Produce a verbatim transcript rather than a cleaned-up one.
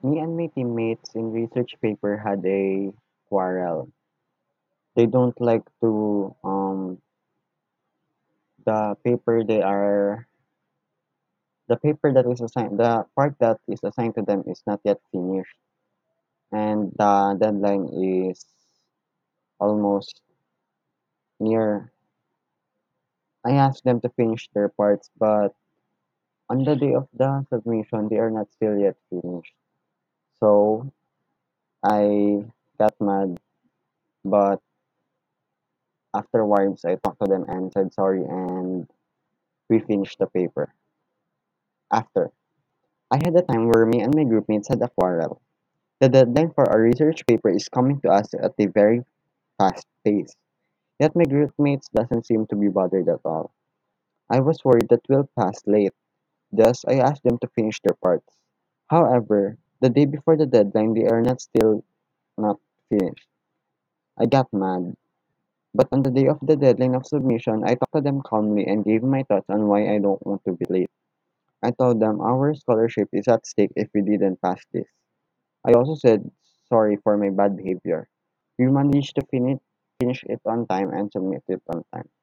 Me and my teammates in research paper had a quarrel. They don't like to um the paper they are the paper that is assigned the part that is assigned to them is not yet finished, and the deadline is almost near. I asked them to finish their parts, but on the day of the submission they are not still yet finished. So I got mad, but afterwards I talked to them and said sorry, and we finished the paper. After, I had a time where me and my groupmates had a quarrel. The deadline for our research paper is coming to us at a very fast pace, yet my groupmates doesn't seem to be bothered at all. I was worried that we'll pass late, thus I asked them to finish their parts. However, the day before the deadline they are not still not finished. I got mad, but on the day of the deadline of submission, I talked to them calmly and gave my thoughts on why I don't want to be late. I told them our scholarship is at stake if we didn't pass this. I also said sorry for my bad behavior. We managed to finish finish it on time and submit it on time.